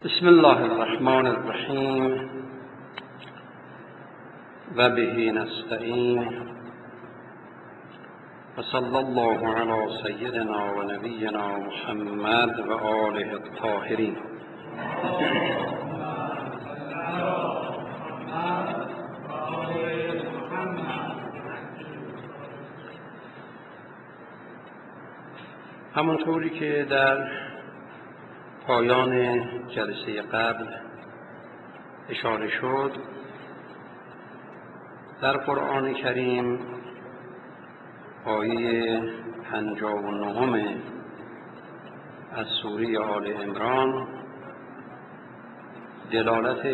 بسم الله الرحمن الرحیم و به نستعین و صلی الله علی سیدنا و نبینا محمد و آله الطاهرین. همونطوری که در پایان جلسه قبل اشاره شد، در قرآن کریم آیه 59 از سوره آل عمران دلالت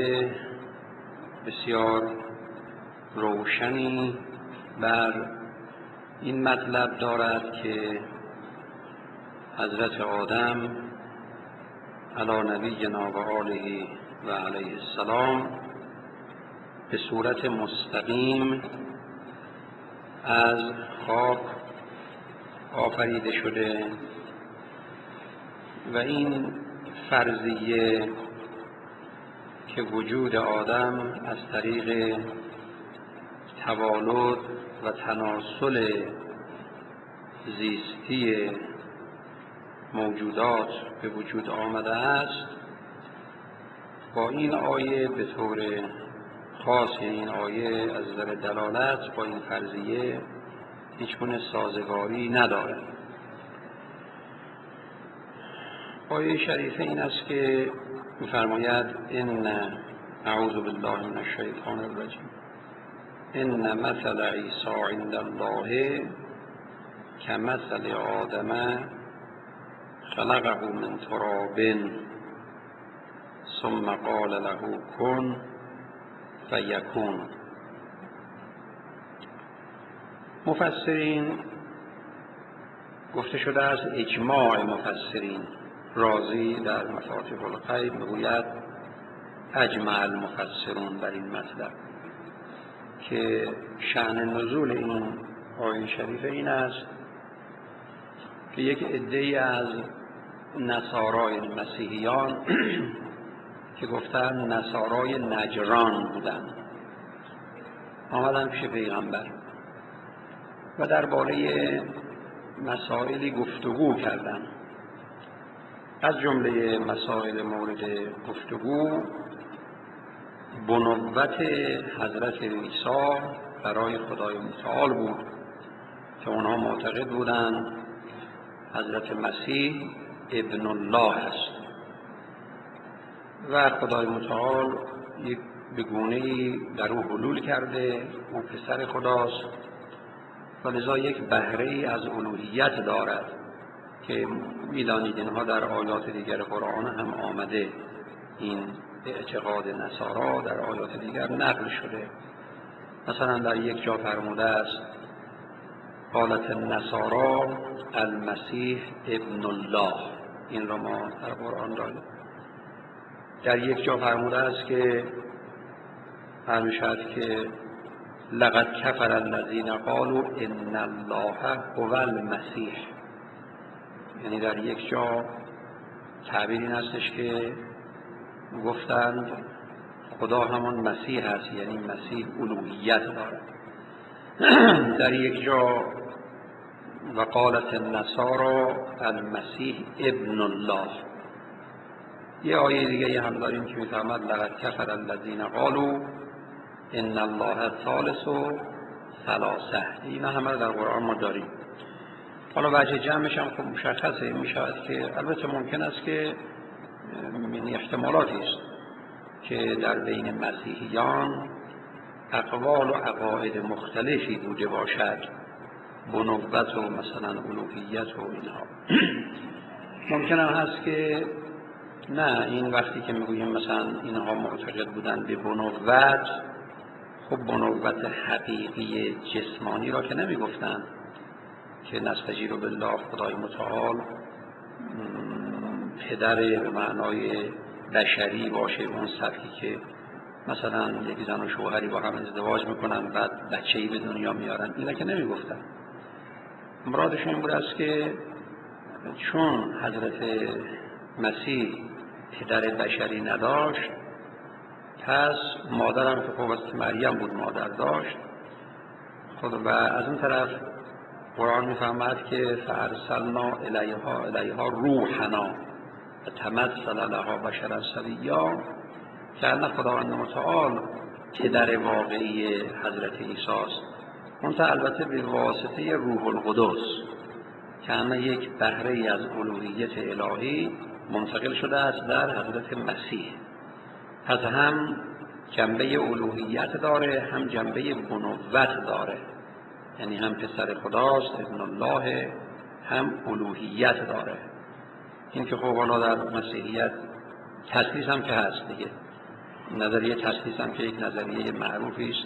بسیار روشنی بر این مطلب دارد که حضرت آدم علی نبینا و آله و علیه السلام به صورت مستقیم از خاک آفریده شده و این فرضیه که وجود آدم از طریق توالد و تناسل زیستی موجودات به وجود آمده است، با این آیه به طور خاص، این آیه از نظر دلالت با این فرضیه هیچگونه سازگاری ندارد. آیه شریفه این است که می‌فرماید ان اعوذ بالله من الشیطان الرجیم ان مثل عیسی عند الله کمثل آدم خلقه من تراب ثم قال له کن فیکون. مفسرین گفته شده است، اجماع مفسرین، رازی در مفاتیح الغیب میگوید اجمع المفسرون بر این مطلب که شأن نزول این آیه شریفه این است که یک عده‌ای از نصارای مسیحیان که گفتن نصارای نجران بودند آمدن پیش پیغمبر و درباره مسائلی گفتگو کردند. از جمله مسائل مورد گفتگو بنوت حضرت عیسی برای خدای متعال بود که اونها معتقد بودند حضرت مسیح ابن الله است و خدای متعال یک بگونه‌ای در او حلول کرده، او پسر خداست و لذا یک بهره‌ای از الوهیت دارد که می‌دانید اینها در آیات دیگر قرآن هم آمده. این اعتقاد نصارا در آیات دیگر نقل شده. مثلا در یک جا فرموده است قالت النصارا المسیح ابن الله، این را ما در قرآن داریم. در یک جا فرموده است که فرمود که لقد کفر الذین قالوا ان الله هو المسیح، یعنی در یک جا تعبیر این هستش که گفتند خدا همان مسیح است، یعنی مسیح الوهیت دارد. در یک جا و قالت النصارى المسیح ابن الله. یه آیه دیگه هم داریم که می‌فرماید لقد کفر الذین قالوا ان الله ثالث ثلاثه. اینا همه در قرآن ما داریم. حالا وجه جمعش هم خب مشخصه، میشود که البته ممکن است که این احتمالاتی است که در بین مسیحیان اقوال و عقاید مختلفی بوده باشد، بنوت و مثلا الوهیت و اینها. ممکن هم هست که نه، این وقتی که میگوییم مثلا اینها معتقد بودن به بنوت، خب بنوت حقیقی جسمانی را که نمیگفتن که نستجیر بالله خدای متعال پدر به معنای بشری باشه، اون سبکی که مثلا یک زن و شوهری با هم ازدواج میکنن بعد بچه‌ای به دنیا میارن، اینا که نمیگفتن. مرادشون این بود است که چون حضرت مسیح پدر بشری نداشت، پس مادرم که خب مریم بود مادر داشت. خود و از اون طرف قرآن می‌فرماید که فارسلنا الیها روحنا و تمثل لها بشرا سویا، که ان خداوند متعال پدر واقعی حضرت عیسی است، منتها البته به واسطه روح القدس که ان یک بهره از الوهیت الهی منتقل شده است در حضرت مسیح. پس هم جنبه الوهیت داره، هم جنبه بنوت داره، یعنی هم پسر خداست ابن الله، هم الوهیت داره. این که خب حالا در مسیحیت تثلیث هم که هست دیگه، نظریه تثلیث هم که یک نظریه معروفی است.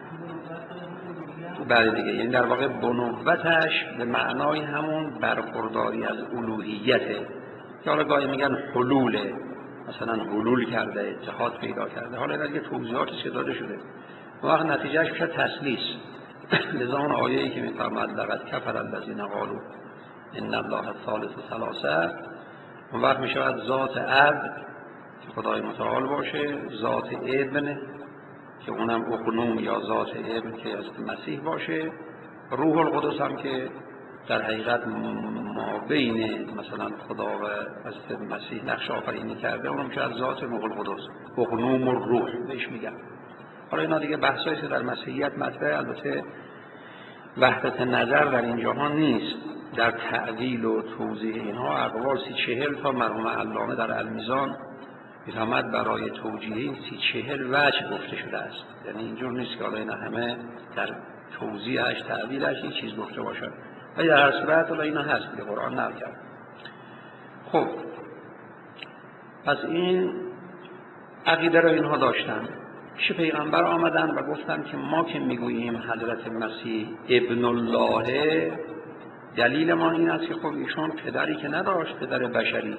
بله دیگه، یعنی در واقع بنوتش به معنای همون برخورداری از الوهیته، که حالا گاهی میگن حلوله، مثلا حلول کرده، اتحاد پیدا کرده. حالا این دیگه توضیحاتی که داده شده، اون وقت نتیجهش میشه تثلیث. لذا اون آیه‌ای که میفرماید لقد کفر الذین قالوا ان الله ثالث ثلاثه، اون وقت میشه از ذات اب که خدای متعال باشه، ذات ابن که اونم اقنوم یا ذات ابن که از مسیح باشه، روح القدس هم که در حقیقت ما بین مثلا خدا و حضرت مسیح نقش آفرینی کرده، اونم میشه از ذات روح القدس، اقنوم الروح بهش میگن. حالا اینا دیگه بحثایی که در مسیحیت مطرحه، البته وحدت نظر در این جهان نیست. در تعویل و توضیح اینها اقوال 30-40 تا مرحوم علامه در المیزان میفهمد برای توجیه این 30-40 وجه گفته شده است. یعنی اینجور نیست که حالا اینا همه در توضیحش تعویلش یک چیز گفته باشد، ولی در هر صورت حالا اینا هست که قرآن نقل کرد. خب پس این عقیده رو اینها داشتن. پیش پیغمبر آمدن و گفتن که ما که میگوییم حضرت مسیح ابن الله، دلیل ما این است که خب ایشون پدری که نداشت، پدر بشری.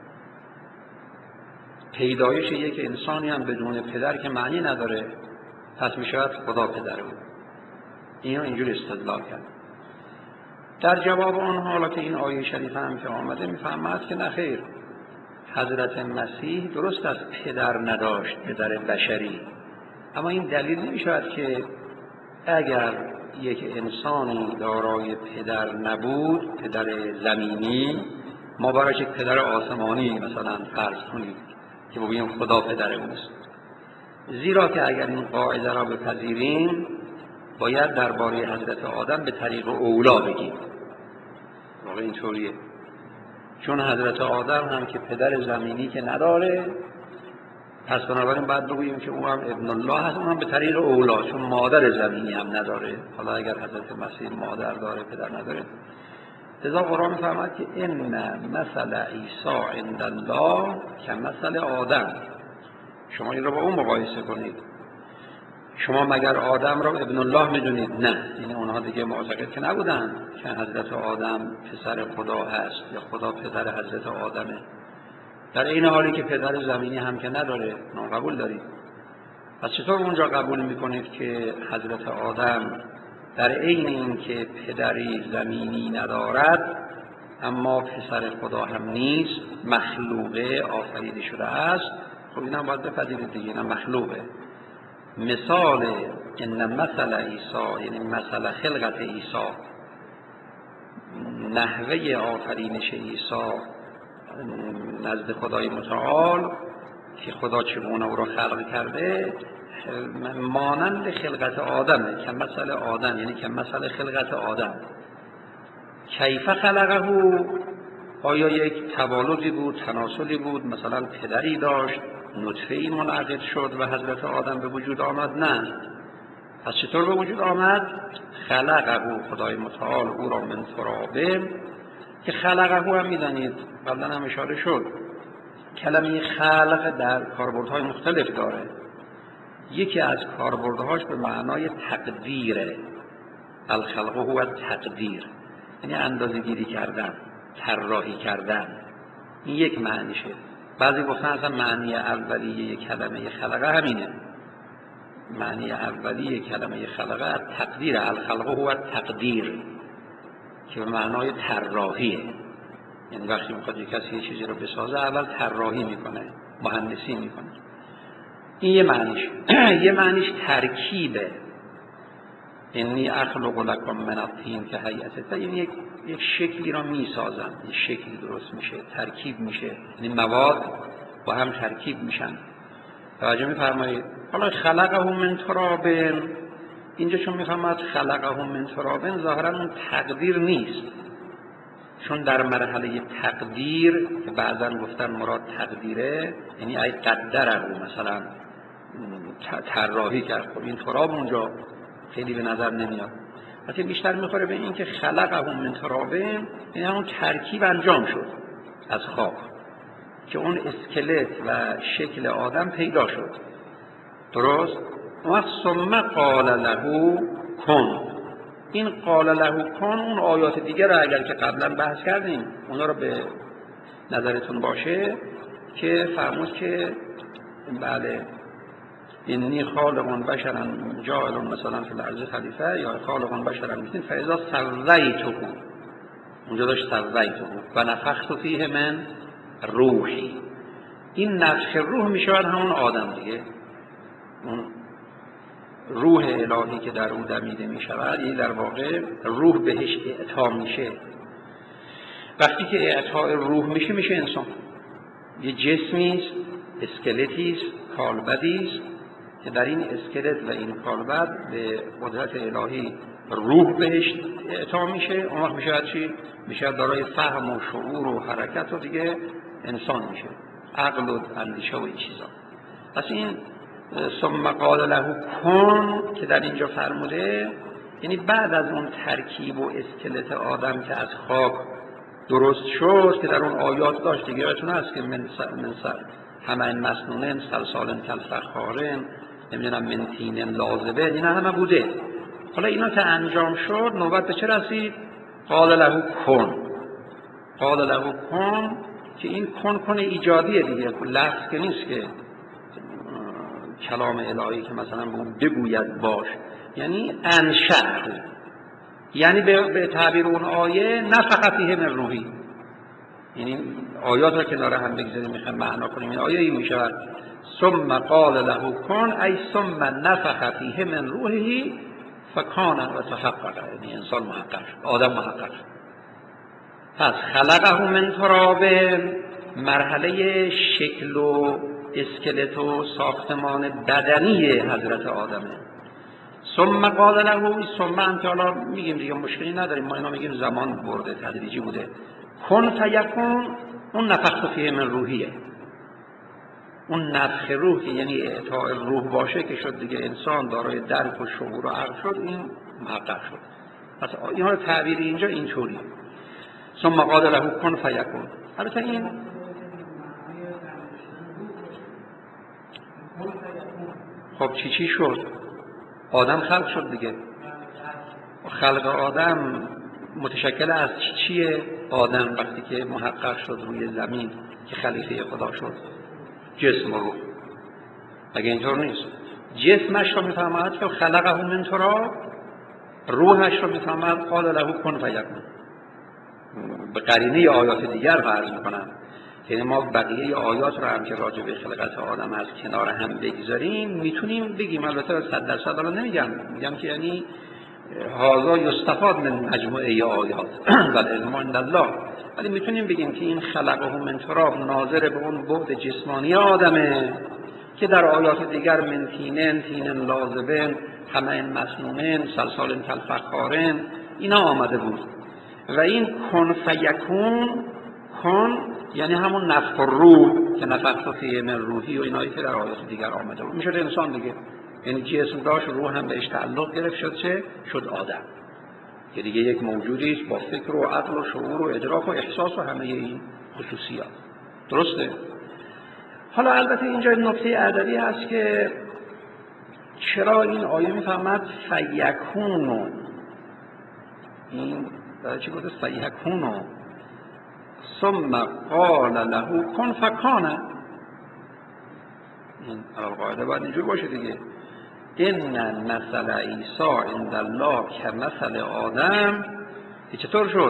پیدایش یک انسانی هم بدون پدر که معنی نداره، پس میشود خدا پدر بود. اینا اینجور استدلال کرد. در جواب آنها حالا که این آیه شریفه هم که آمده میفهمد که نخیر، حضرت مسیح درست است پدر نداشت، پدر بشری، اما این دلیل نمیشود که اگر یک انسانی دارای پدر نبود، پدر زمینی، ما براش یک پدر آسمانی مثلا فرض کنیم که بگیم خدا پدر اوست. زیرا که اگر این قاعده را بپذیریم باید درباره حضرت آدم به طریق اولا بگیم. واقعا اینطوریه، چون حضرت آدم هم که پدر زمینی که نداره، پس بنابراین باید بگوییم که اون هم ابن الله هست، اون هم به طریق اولا، چون مادر زمینی هم نداره. حالا اگر حضرت مسیح مادر داره پدر نداره، لذا قرآن می‌فرماید که ان مثل عیسی عند الله کمثل آدم. شما این رو با اون مقایسه کنید. شما مگر آدم را ابن الله میدونید؟ نه، یعنی اونها دیگه معتقد که نبودن که حضرت آدم پسر خدا هست یا خدا پدر حضرت آدمه، در این حالی که پدر زمینی هم که نداره. نه قبول دارید؟ پس چطور اونجا قبول میکنید که حضرت آدم در عین این که پدری زمینی ندارد اما پسر خدا هم نیست، مخلوقه، آفریده شده است؟ خب این هم باید بپذیرید دیگه، این هم مخلوقه. مثال ان مثل عیسی، یعنی مثل خلقت عیسی، نحوه آفرینش عیسی نزد خدای متعال که خدا چگونه او را خلق کرده، مانند خلقت آدمه، که مثل آدم، یعنی که مثل خلقت آدم. کیف خلقه، آیا یک توالدی بود، تناسلی بود، مثلا پدری داشت، نطفه‌ای منعقد شد و حضرت آدم به وجود آمد؟ نه. پس چطور به وجود آمد؟ خلقه، خدای متعال او را من تراب، که خلقه هم میدانید قبلا هم اشاره شد، کلمه خلق در کاربردهای مختلف داره. یکی از کاربردهاش به معنای تقدیره، الخلق هو التقدیر، یعنی اندازه‌گیری کردن، طراحی کردن. این یک معنیشه. بعضی گفتن اصلا معنی اولیه کلمه خلقه همینه. معنی اولیه کلمه خلقه تقدیر، الخلق هو التقدیر، که به معنای طراحیه. یعنی وقتی میخواد یک کسی یه چیزی رو بسازه اول طراحی میکنه، مهندسی میکنه. این یه معنیش. یه معنیش ترکیبه. انی اخلق لکم من الطین که هیئت، این یک شکلی را میسازن، یک شکلی درست میشه، ترکیب میشه، یعنی مواد با هم ترکیب میشن. توجه میفرمایید؟ حالا خلقه من تراب، اینجا چون میفهمد خلقه من تراب ظاهرا اون تقدیر نیست، چون در مرحله تقدیر که بعضا گفتن مراد تقدیره، یعنی ای قدره رو مثلا طراحی کرد. خب این تراب اونجا خیلی به نظر نمیاد، حتی بیشتر میخوره به این که خلقه من تراب، یعنی همون ترکیب انجام شد از خاک که اون اسکلت و شکل آدم پیدا شد. درست؟ و ثم قال له کن. این قال له کن اون آیات دیگر رو اگر که قبلا بحث کردیم اونا رو به نظرتون باشه که فرمود که بله انی خالق بشرا جاعل مثلا فی الارض خلیفه یا خالق بشرا مثل فاذا سویته، اونجا داشت سویته و نفخت فیه من روحی. این نفخ روح میشود همون آدم دیگه، اون روح الهی که در او دمیده میشود، یعنی در واقع روح بهش اعطا میشه. وقتی که اعطاء روح میشه انسان، یه جسمی است، اسکلتی است، کالبدی است که در این اسکلت و این کالبد به قدرت الهی روح بهش اعطا میشه. اون وقت میشه چی؟ میشه دارای فهم و شعور و حرکت و دیگه انسان میشه، عقل و اندیشه و این چیزا. پس این ثم قال له کن که در اینجا فرموده، یعنی بعد از اون ترکیب و اسکلت آدم که از خاک درست شد که در اون آیات داشت دیگه، یادتون هست که من همه این مسنونن سلسالن کالفخارن، نمیدونم من طین لازبه، اینا همه بوده. حالا اینا که انجام شد نوبت به چه رسید؟ قال له کن. قال له کن که این کن ایجادیه دیگه، لفظ که نیست که کلام الهی که مثلا بگوید باش، یعنی انشأ، یعنی به تعبیر اون آیه نفخ فیه من روحی. یعنی آیات را کنار هم بگذاریم میخوایم معنا کنیم. این آیه این میشه ثم قال له کن ای ثم نفخ فیه من روحی فکان و تحقق، یعنی انسان محقق شد، آدم محقق شد. پس خلقه من تراب مرحله شکل و اسکلت و ساختمان بدنی حضرت آدمه. ثم قال له، ثم انت حالا میگیم دیگه مشکلی نداریم، ما اینا میگیم زمان برده تدریجی بوده. کن فیکون اون نفخت فیه من روحیه، اون نفخ روح که یعنی اعطاء روح باشه که شد دیگه انسان دارای درک و شعور و عقل شد، این محقق شد. پس این ها تعبیر اینجا اینطوری ثم قال له کن فیکون. البته این خب چی شد؟ آدم خلق شد دیگه. خلق آدم متشکل از چیه؟ آدم وقتی که محقق شد روی زمین که خلیفه خدا شد، جسم رو. اگه اینطور نیست جسمش رو میفهمد که خلقه من تراب، روحش رو میفهمد قال له کن فیکون. به قرینه آیات دیگر فرض میکنم که ما بقیه آیات رو هم که راجع به خلقت آدم از کنار هم بگذاریم میتونیم بگیم، البته 100% حالا نمیگم، میگم که یعنی هذا یستفاد من مجموعه آیات و العلم عند الله، ولی میتونیم بگیم که این خلقه من تراب ناظر به اون بعد جسمانی آدمه که در آیات دیگر من طین لازبن، همه مسنونن سلسال کالفخارن اینا آمده بود. و این کن فیکون، کن یعنی همون نفخ روح که نفخت فیه من روحی و اینایی که در آیات دیگر آمده بود، میشد انسان دیگه، یعنی جسم داشت روح هم بهش تعلق گرفت، شد چه؟ شد آدم که دیگه یک موجودی است با فکر و عقل و شعور و ادراک و احساس و همه این خصوصیات. درسته؟ حالا البته اینجا نکته ادبی هست که چرا این آیه میفهمد فیکونو، این در چی گفته فیکونو ثم قال له کن فکانه، این القاعده باید اینجور باشه دیگه. ان مثل عیسی عند الله کمثل آدم. چطور شد؟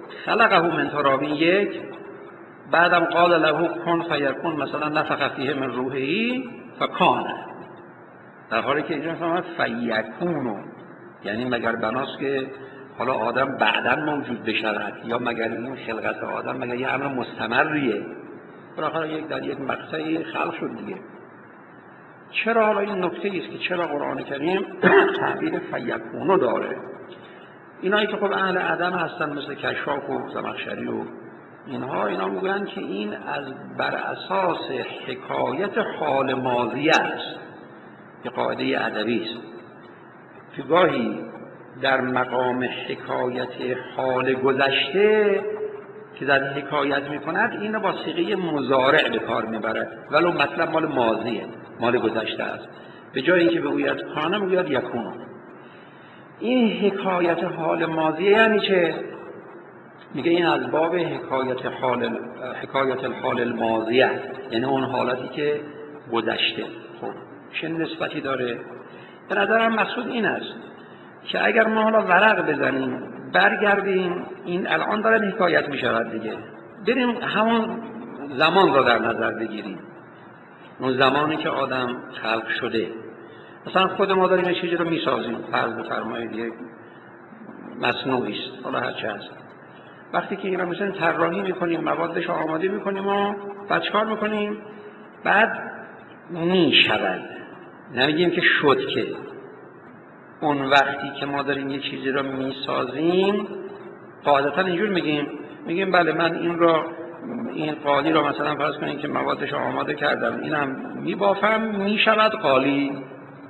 خلقه من تراب یک، بعدم قال له کن فیکون، مثلا نفخ فیه من روحه فکان، در حالی که اینجا فرمود فیکونو، یعنی مگر بناست که حالا آدم بعداً موجود بشود، یا مگر این خلقت آدم مگر یه امر مستمریه؟ بالاخره یک در یک مقطعی خلق شد دیگه. چرا حالا این نکته است که چرا قرآن کریم تعبیر فیکونو داره؟ اینایی که خب اهل عدم هستن مثل کشاف و زمخشری و اینها، اینا میگن که این بر اساس حکایت حال ماضی است، یه قاعده ادبی است که گاهی در مقام حکایت حال گذشته که در حکایت میکند اینو با صیغه مضارع به کار میبره، ولو مطلب مال ماضیه، مال گذشته است. به جای اینکه بگوید کان میگوید یکون. این حکایت حال ماضیه یعنی چه؟ میگه این از باب حکایت الحال الماضیه، یعنی اون حالتی که گذشته. خب چه نسبتی داره؟ به نظرم مقصود این است که اگر ما حالا ورق بزنیم برگردیم، این الان داره حکایت میشود دیگه، بریم همون زمان را در نظر بگیریم، اون زمانی که آدم خلق شده. مثلا خود ما داریم یه چیزی رو میسازیم، فرض بفرمایید یک مصنوعی است، حالا هر چه هست. وقتی که این رو مثلا طراحی میکنیم، موادش رو آماده میکنیم و بعد چیکار میکنیم؟ بعد میشود، نمیگیم که شد که. اون وقتی که ما داریم یه چیزی رو میسازیم قاعدتا اینجور میگیم بله من این قالی رو مثلا فرض کنیم که موادش رو آماده کردم، اینم میبافم میشود قالی.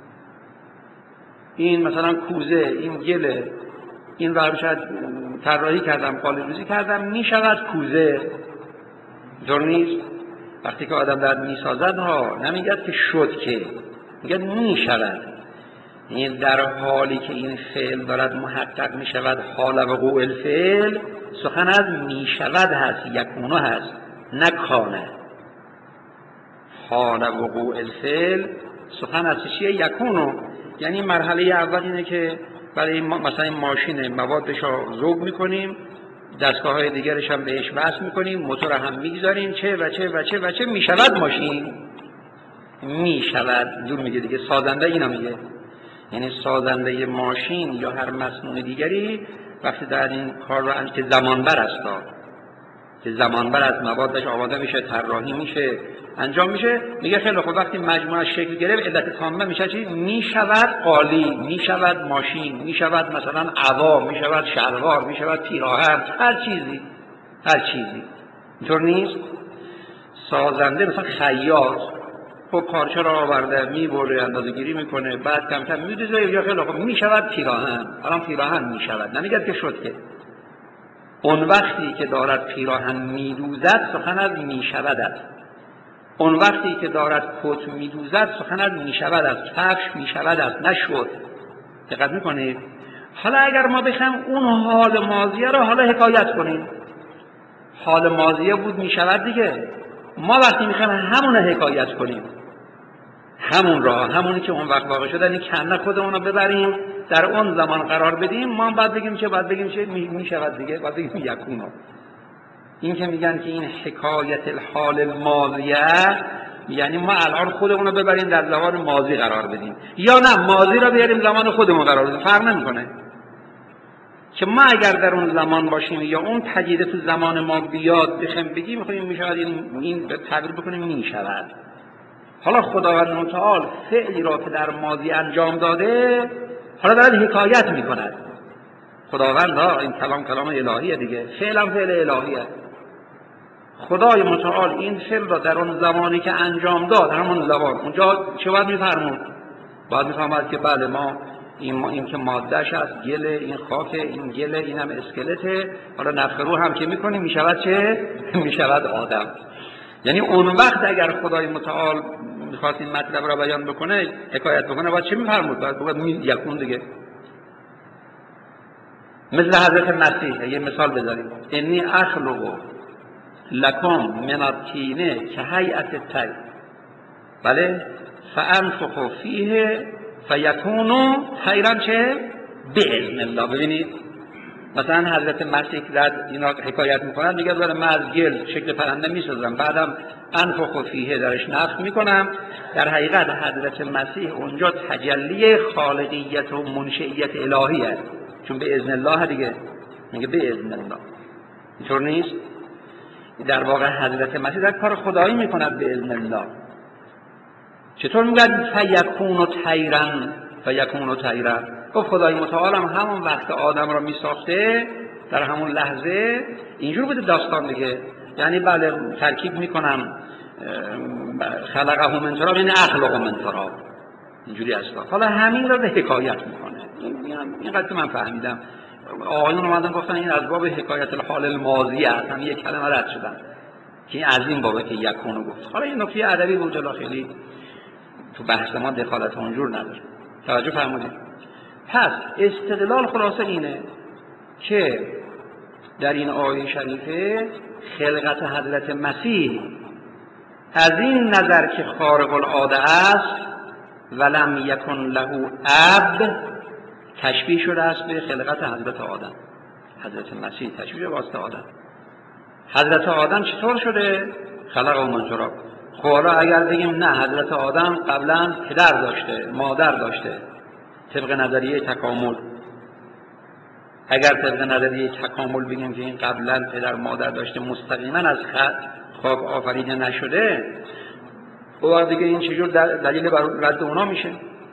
این مثلا کوزه، این گله، این رو شاید طراحی کردم، قالی روزی کردم، میشود کوزه. جور نیست؟ وقتی که آدم در میسازد ها نمیگد که شد که، میگد میشود. این در حالی که این فعل دارد محقق می شود، حال وقوع الفعل، سخن از می شود هست، یکونو هست، نه کانه. حال وقوع الفعل سخن از چیه؟ یکونو. یعنی مرحله اول اینه که برای مثلا این ماشین موادش رو ذوب می کنیم، دستگاه های دیگرش هم بهش وصل می کنیم، موتور هم می گذاریم، چه می شود ماشین، می شود. دور میگه دیگه، سازنده اینا میگه، یعنی سازنده ماشین یا هر مصنوع دیگری وقتی در این کار رو که زمانبر است، که زمانبر از موادش آماده میشه، طراحی میشه، انجام میشه، میگه خیلی خوب وقتی مجموعه شکل گرفت علت تامه میشه چی؟ میشود قالی، میشود ماشین، میشود مثلا عبا، میشود شلوار، میشود پیراهن، هر چیزی. اینطور نیست؟ سازنده مثلا خیاط، خب پارچه را آورده میبره، اندازه‌گیری میکنه، بعد کم کم میدوزه، یا خیلی خب میشود پیراهن. الان پیراهن میشود، نمیگه که شد که. اون وقتی که دارد پیراهن میدوزد سخن از میشود است. اون وقتی که دارد کت میدوزد سخن از میشود است، کفش میشود است، نشد. دقت میکنید؟ حالا اگر ما بخوایم اون حال ماضیه رو حالا حکایت کنیم، حال ماضیه بود میشود دیگه، ما وقتی میخوایم همون رو حکایت کنیم، همونی که اون وقت واقع شده، یعنی کنه خودمون رو ببریم در اون زمان قرار بدیم، ما هم باید بگیم چه میشود دیگه، باید بگیم یکونو. این که میگن که این حکایت الحال الماضیه، یعنی ما الان خودمون رو ببریم در زمان ماضی قرار بدیم، یا نه ماضی رو بیاریم زمان خودمون قرار بدیم، فرق نمیکنه. که ما اگر در اون زمان باشیم یا اون پدیده تو زمان ما بیاد بخیم بگیم میخوایم میشود، این تعبیر بکنیم میشود. حالا خداوند متعال فعلی را که در ماضی انجام داده حالا دارد حکایت میکند. خداوند این کلام الهیه دیگه، فعلا فعل الهیه. خدای متعال این فعل را در اون زمانی که انجام داد، همون زمان اونجا چه باید میفرمود؟ باید میفرماد که بله ما این که مادهش هست گله، این خاکه، این گله، این هم اسکلته، حالا نفخ روح هم که میکنیم میشود چه؟ میشود آدم. یعنی اون وقت اگر خدای متعال میخواست این مطلب را بیان بکنه، حکایت بکنه، باید چه میفرمود؟ باید یکون دیگه. مثل حضرت مسیح یه مثال بذاریم، انی اخلق لکم من الطین که هیئت الطیر، بله، فانفخ فیه فیکون طیرا چه؟ باذن الله. ببینید مثلا حضرت مسیح در اینا حکایت میکنن، میگه من از گل شکل پرنده میسازم، بعدم انفخ فیه درش نفخ میکنم. در حقیقت حضرت مسیح اونجا تجلی خالقیت و منشئیت الهیه، چون به اذن الله دیگه، میگه به اذن الله، اینطور نیست؟ در واقع حضرت مسیح در کار خدایی میکند به اذن الله. چطور میگه فیکون طیرا فیکون طیرا؟ گفت خدای متعال هم همون وقت آدم را میساخته در همون لحظه اینجور بوده داستان دیگه. یعنی بله ترکیب میکنم خلقه من تراب، یعنی اخلق من تراب، اینجوری هست. حالا همین را به حکایت میکنه. اینقدر که من فهمیدم آقایون اومدن گفتن این از باب حکایت الحال الماضی است، هم یک کلمه رد شدن که این از این بابه که یکونو گفت. حالا این نکته ادبی بود، جلا خیلی تو بحث ما دخالت اونجور نداره. توجه فرمودید؟ پس استدلال خلاصه اینه که در این آیه شریفه خلقت حضرت مسیح از این نظر که خارق العاده است ولم یکن له اب تشبیه شده است به خلقت حضرت آدم. حضرت مسیح تشبیه واسطه آدم. حضرت آدم چطور شده؟ خلق و من تراب. خب حالا اگر بگیم نه حضرت آدم قبلا پدر داشته، مادر داشته، طبق نظریه تکامل، اگر طبق نظریه تکامل بگیم که این قبلا پدر مادر داشته مستقیما از خاک آفریده نشده، او وقت دیگه این چجور دلیل بر رد اونا میشه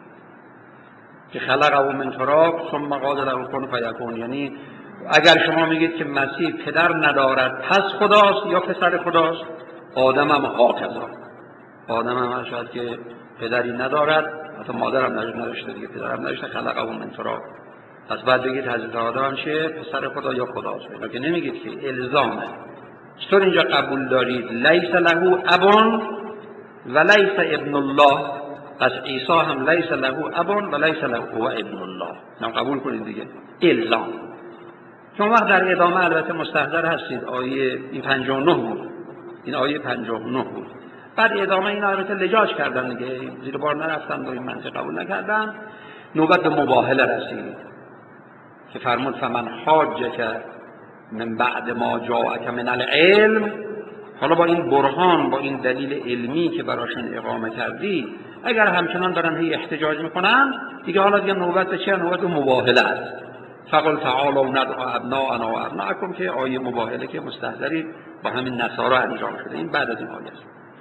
که خلق و من تراب ثم قال له کن فیکون؟ یعنی اگر شما میگید که مسیح پدر ندارد پس خداست یا پسر خداست، آدم هم هاکذا. آدم هم شاید که پدری ندارد، حتی مادر هم نداشته دیگه، پدر هم نداشته، خلق و من تراب. پس بعد بگید حضرت آدم چیه؟ پسر خدا یا خداست. اینا که نمیگید که الزامه. چطور اینجا قبول دارید لیس له ابون و لیس ابن الله؟ پس عیسی هم لیس له ابون و لیس له هو ابن الله. نه قبول کنید دیگه، الزام. شما وقت در ادامه البته مستحضر هستید آیه این 59 بود، این آیه 59 بود. بعد ادامه این البته لجاج کردن دیگه، زیر بار نرفتن و این منطق قبول نکردن. نوبت به مباهله رسید که فرمود فمن حاجک من بعد ما جاءک من العلم. حالا با این برهان، با این دلیل علمی که براشون اقامه کردی، اگر همچنان دارن هی احتجاج میکنن دیگه، حالا دیگه نوبت به چه؟ نوبت به مباهله است. فقل تعالوا ندعو ابناءنا و ابناءکم، که آیه مباهله که مستحضری با همین نصارا انجام شده. این بعد از این آیه است.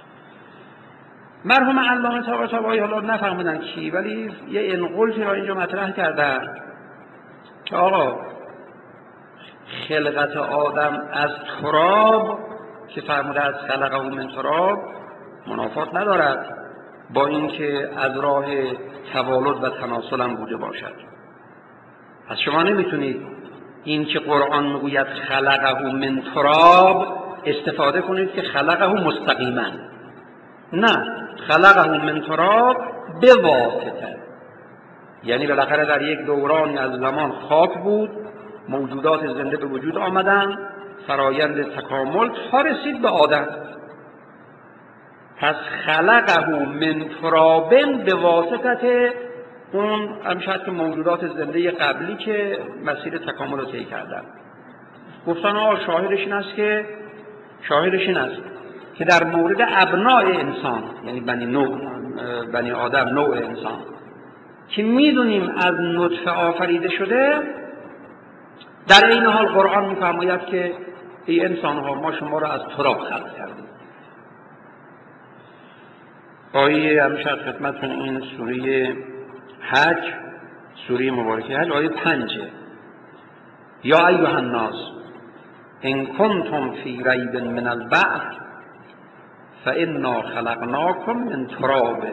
مرحوم علامه طباطبایی حالا نفهمیدن کی، ولی یه انقلتی را اینجا مطرح کردن که آقا خلقت آدم از تراب که فرموده از خلقه من تراب منافات ندارد با اینکه از راه توالد و تناسل هم بوده باشد. پس شما نمیتونید این که قرآن میگوید خلقه من تراب استفاده کنید که خلقه مستقیما. نه، خلقه من تراب به واسطه، یعنی بالاخره در یک دورانی از زمان خاک بود، موجودات زنده به وجود آمدن، فرایند تکامل تا رسید به آدم. پس خلقه من تراب به واسطه اون همشد که موجودات زنده قبلی که مسیر تکامل رو طی کردن. گفتن شاهدش این است که در مورد ابناء انسان، یعنی بنی آدم، نوع انسان که میدونیم از نطفه آفریده شده، در این حال قرآن میفرماید که ای انسان ها ما شما را از تراب خلق کردیم. آیه همیشه خدمتتون این سوره حج، سوره مبارکه حج، آیه 5: یا ایها الناس ان کنتم فی ریب من البعث فانا خلقناکم من تراب.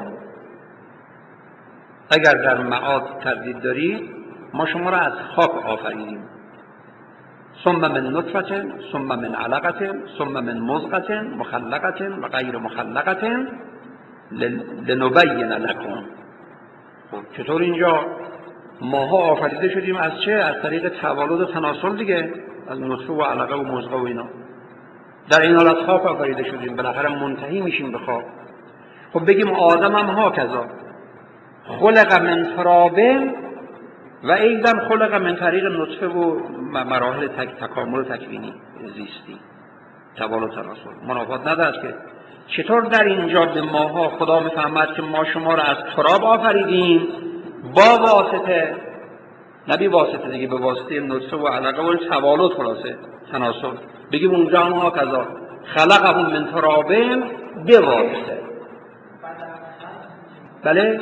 اگر در معاد تردید دارید ما شما را از خاک آفریدیم، ثم من نطفه ثم من علقه ثم من مضغه مخلقه و غیر مخلقه لنبین لکم. چطور اینجا ماها آفریده شدیم؟ از چه؟ از طریق توالد و تناسل دیگه، از نطفه و علقه و مضغه و اینا. در این حال از خاک آفریده شدیم، بالاخره منتهی میشیم به خاک. خب بگیم آدم هم هاکذا خلق من تراب، و ایضا خلق من طریق نطفه و مراحل تکامل تکوینی زیستی تبال و تناسل. منافات ندارد که چطور در اینجا به ماها خدا میفهمد که ما شما را از تراب آفریدیم با واسطه، نبی واسطه دیگه، به واسطه نطفه و علقه و تبالد خلاصه تناسل، بگیم اونجا هم کذا خلقهم من ترابن به واسطه. بله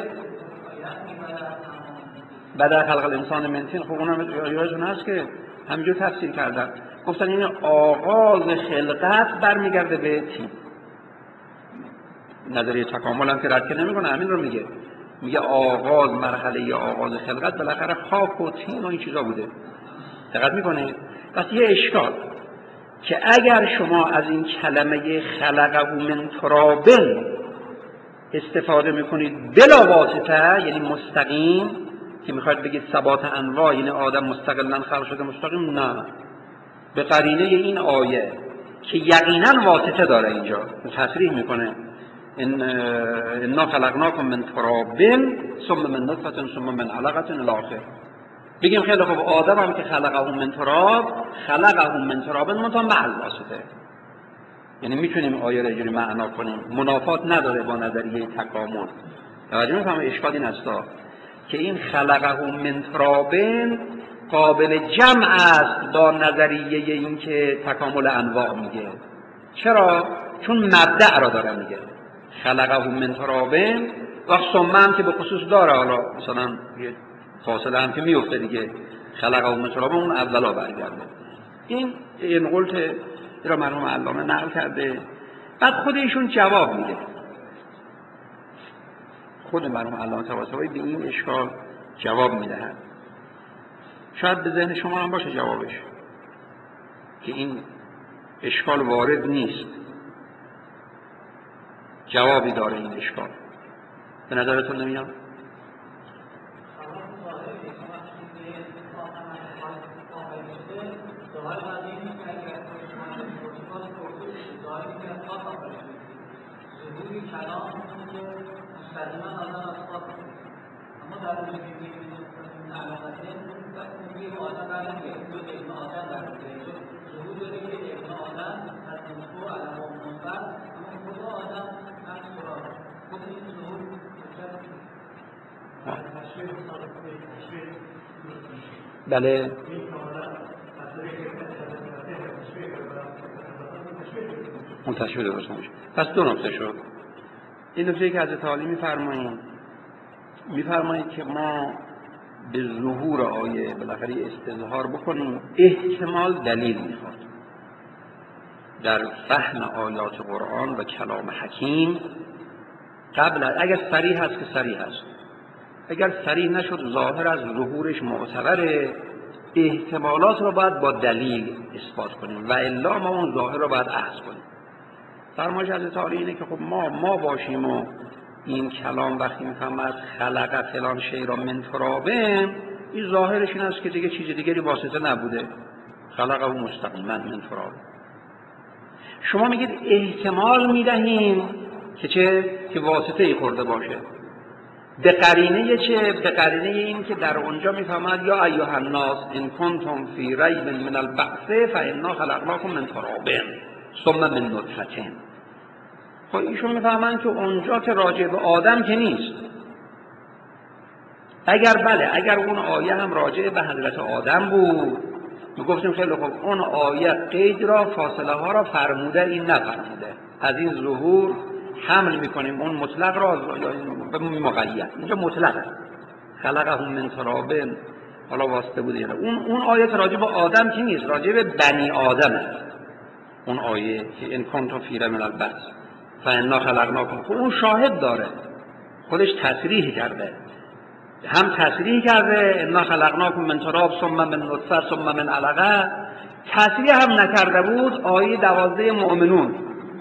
بعد خلق الانسان من طین. خب اونم یادتون هست که همینجور تفسیر کردن، گفتن این آغاز خلقت برمیگرده به طین. نظریه تکامل هم که رد نمیکنه، همین رو میگه آغاز مرحله آغاز خلقت بالاخره خاک و طین و این چیزا بوده. دقت میکنه؟ پس یه اشکال که اگر شما از این کلمه خلقه من ترابن استفاده میکنید بلا واسطه، یعنی مستقیم، که میخواید بگید ثبات انواع یعنی آدم مستقلا خلق شده مستقیم، نه، به قرینه این آیه که یقینا واسطه داره اینجا تصریح میکنه انا خلقناکم من ترابن ثم من نطفه ثم من علقه الی آخر. بگیم خیلی خوب آدم هم که خلقه من ترابن منتها محل واسطه، یعنی میتونیم آیه را اینجوری معنا کنیم، منافات نداره با نظریه تکامل. توجه می‌فهمید اشکال این است که این خلقه من ترابن قابل جمع است با نظریه این که تکامل انواع میگه. چرا؟ چون مبدأ را داره میگه خلقه من ترابن و ثم هم که به خصوص داره، حالا مثلا یه فاصله هم که میفته دیگه، خلقه من ترابن اون اولا برگرده. این قلت را مرحوم علامه نقل کرده. بعد خود ایشون جواب میده، خود مرحوم علامه طباطبایی به این اشکال جواب میدهد. شاید به ذهن شما هم باشه جوابش که این اشکال وارد نیست، جوابی داره این اشکال. به نظرتون نمیاد؟ بله اون تشبیه درست میشه. پس دو نکته شد. این نکته که حضرت عالی میفرمایید که ما به ظهور آیه بالاخره استظهار بکنیم، احتمال دلیل میخواد. در فهم آیات قرآن و کلام حکیم قبل اگر صریح هست که صریح هست، اگر صریح نشد ظاهر از ظهورش معتبره، احتمالات رو باید با دلیل اثبات کنیم و الا ما اون ظاهر رو باید اخذ کنیم. فرمایش حضرت عالی اینه که خب ما باشیم و این کلام وقتی میفهمد خلق فلان شی را من ترابن، این ظاهرش این است که دیگه چیز دیگری واسطه نبوده، خلقه مستقیما من تراب. شما میگید احتمال میدهیم که چه؟ که واسطه ای خورده باشه. به قرینه چه؟ به قرینه این که در اونجا میفهمد یا ایها الناس ان کنتم فی ریب من البعث فانا خلقناکم من ترابن ثم من نطفه. خب ایشون میفهمند که اونجا که راجع به آدم که نیست. اگر اون آیه هم راجع به حضرت آدم بود میگفتیم خیلی خوب اون آیه قید را فاصله ها را فرموده، این نفرموده، از این ظهور حمل میکنیم اون مطلق را به مقید. اینجا مطلقه خلقهم من ترابن، حالا واسطه بوده یعنی اون آیه که راجع به آدم که نیست، راجع به بنی آدمه. اون آیه که ان کنتم فی ریب من البعث فانا خلقناکم، خب اون شاهد داره، خودش تصریح کرده، هم تصریح کرده انا خلقناکم من تراب ثم من نطفه ثم من علقه. تصریح هم نکرده بود آیه 12 مؤمنون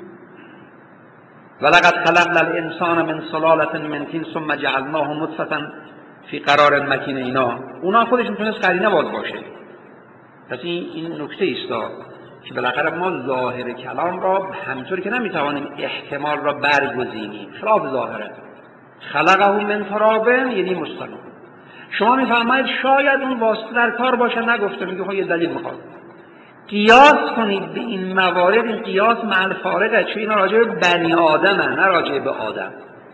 ولقد خلقنا الانسان من سلاله من طین ثم جعلناه نطفه فی قرار مکین، اینا اونا خودش میتونست قرینه باشه. پس این نکته ایست که بالاخره ما ظاهر کلام را همطور که نمیتوانیم احتمال را برگزینیم، خلاف ظاهره. خلقه من ترابن یعنی مستقیم. شما میفرمایید شاید اون واسطه در کار باشه، نگفته، میگه خب یه دلیل میخواد. قیاس کنید به این موارد، این قیاس مع الفارقه، چون اینا راجع به بنی آدمه نه راجع به آدم.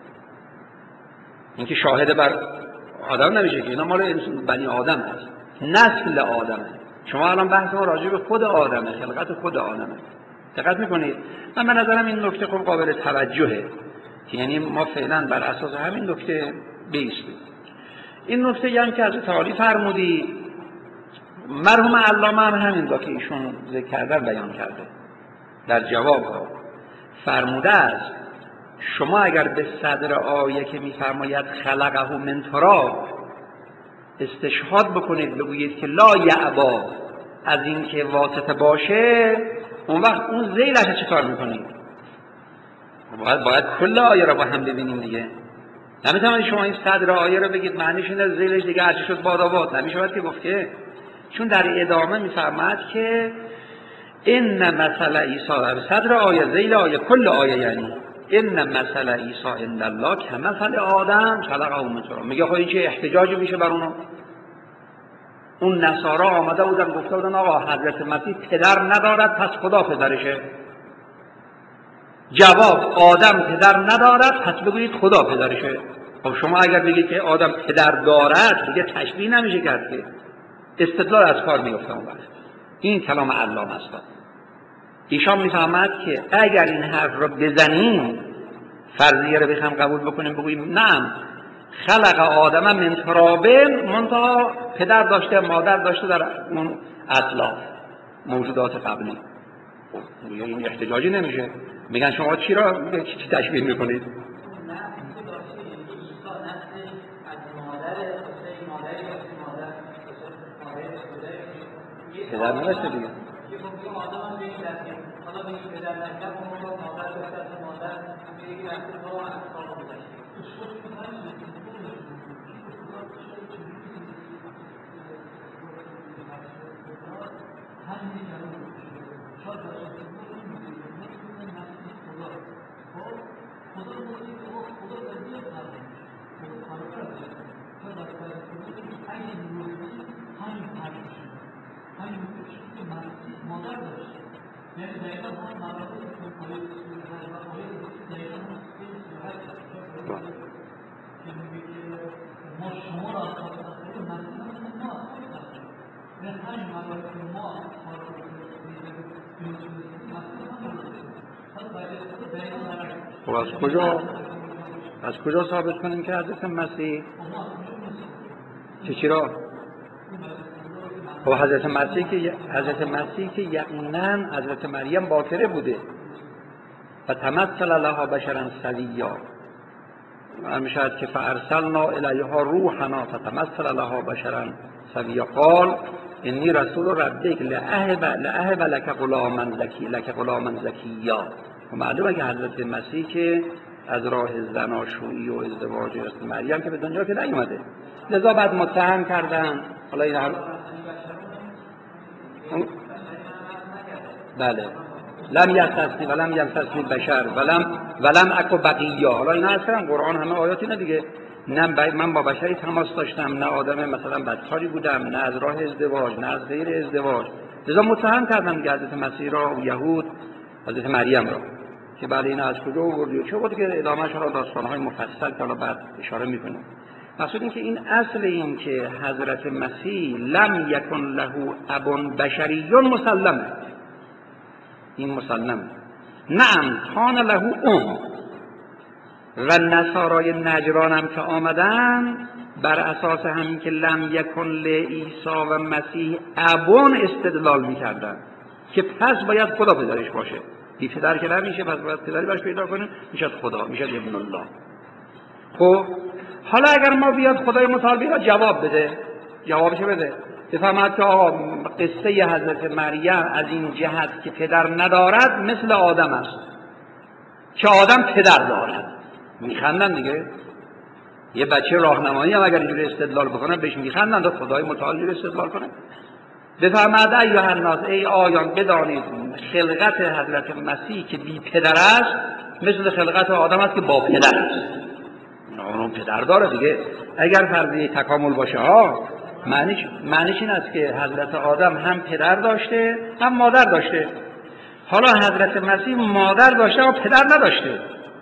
اینکه شاهد بر آدم نمیشه که اینا مال بنی آدم هست، نسل آدمه. شما الان بحث ما راجع به خود آدمه، خلقت خود آدمه. دقت میکنید؟ من به نظرم این نکته خب قابل توجهه که یعنی ما فعلا بر اساس همین نکته بیستیم. این نکته هم که از تعالی فرمودی مرحوم علامه هم همین با که ایشون ذکر کردن بیان کرده در جواب ها فرموده است شما اگر به صدر آیه که میفرماید خلقه من تراب استشهاد بکنید، بگویید که لا یعبا از این که واسطه باشه، اون وقت اون ذیلش چه کار میکنید؟ باید کل آیه را با هم ببینیم دیگه. نمیتونید شما این صدر آیه رو بگید معنیش اینه ذیلش دیگه هرچی شد باد آباد، نمیشه که گفت که، چون در ادامه میفرماید که ان مثل عیسی، صدر آیه ذیل آیه کل آیه، یعنی ان مثل عیسی عند الله کمثل آدم خلقه من تراب. میگه خب این چه احتجاجی میشه بر اون نصارا آمده بودن گفته بودن آقا حضرت مسیح پدر ندارد پس خدا پدرشه. جواب آدم پدر ندارد پس بگویید خدا پدرشه. خب شما اگر بگید که آدم پدر دارد دیگه تشبیه نمیشه کرد که، استدلال از کار میفته. اون وقت این کلام علامه است. ایشان میفهمد که اگر این حرف رو بزنیم، فرضیه رو بخوام قبول بکنیم، بگوییم نه خلق آدم من تراب، منتها پدر داشته مادر داشته در اون اطلاف موجودات قبلی، این احتجاجی نمیشه. میگن شما چی را چی تشبیه میکنید؟ پدر نداشته دیگه. خب از کجا ثابت کنیم که حضرت مسیح چی را؟ خب حضرت مسیح که یقینا حضرت مریم باکره بوده و تمثل لها بشرا سویا، میشد که فارسلنا الیها روحنا فتمثل لها بشرا سویا قال انی رسول ربک لأهب لک غلاما زکیا. و معلومه که حضرت مسیح که از راه زناشویی و ازدواج حضرت مریم که به دنیا که نیومده، لذا بعد متهم کردن. حالا این بله لم یستثنی ولم یستثنی بشر ولم اکو بقیه. حالا اینا اصلا قرآن همه آیات اینه دیگه، نه من با بشری تماس داشتم، نه آدم مثلا بدکاری بودم، نه از راه ازدواج، نه از غیر ازدواج. لذا متهم کردن دیگه حضرت مسیح را و یهود حضرت مریم را که بله اینا از کجا آوردی و چه بود که ادامهش را داستان‌های مفصل که حالا بعد اشاره می‌کنیم. مقصود این که این اصل این که حضرت مسیح لم یکن له اب بشری مسلمه، این مسلمه. نعم کان له و نصارای نجران هم که آمدن بر اساس همین که لم یکن لعیسی و مسیح ابون استدلال میکردن که پس باید خدا پدرش باشه. بی پدر که نمیشه، پس باید پدری باش پیدا کنه، میشد خدا، میشد ابن الله. خب حالا اگر ما بیاد خدای متعال بیاد جواب بده، جوابش بده، بفهمد که آقا قصه حضرت مریم از این جهت که پدر ندارد مثل آدم است که آدم پدر دارد. میخندن دیگه. یه بچه راهنمایی هم اگر اینجوری استدلال بکنه بهش میخندن، تا خدای متعال اینجوری استدلال کنه. بفرماد ایها الناس، ای آیان بدانید خلقت حضرت مسیح که بی پدر است مثل خلقت آدم است که با پدر است. اون پدر داره دیگه. اگر فرضیه تکامل باشه معنیش این است که حضرت آدم هم پدر داشته هم مادر داشته. حالا حضرت مسیح مادر داشته و پدر نداشته.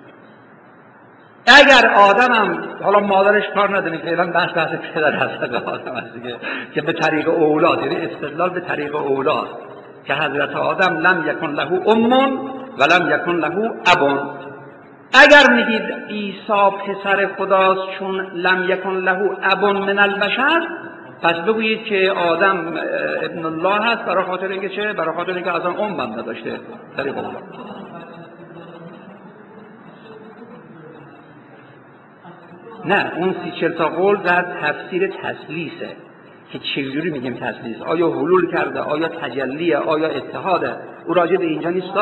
اگر آدم هم حالا مادرش کار نداره، فعلا بحث پدر حضرت آدم است دیگه، که به طریق اولاد، یعنی استدلال به طریق اولاد، که حضرت آدم لم یکن له ام و لم یکن له اب. اگر میگید عیسی پسر خداست چون لم یکن له اب من البشر، پس بگویید که آدم ابن الله هست برای خاطر اینکه چه؟ برای خاطر اینکه از آن ام نداشته طریق اولاد. نه، اون 30-40 تا قول در تفسیر تثلیثه که چجوری میگیم تثلیث، آیا حلول کرده، آیا تجلیه، آیا اتحاده، او راجع به اینجا نیست.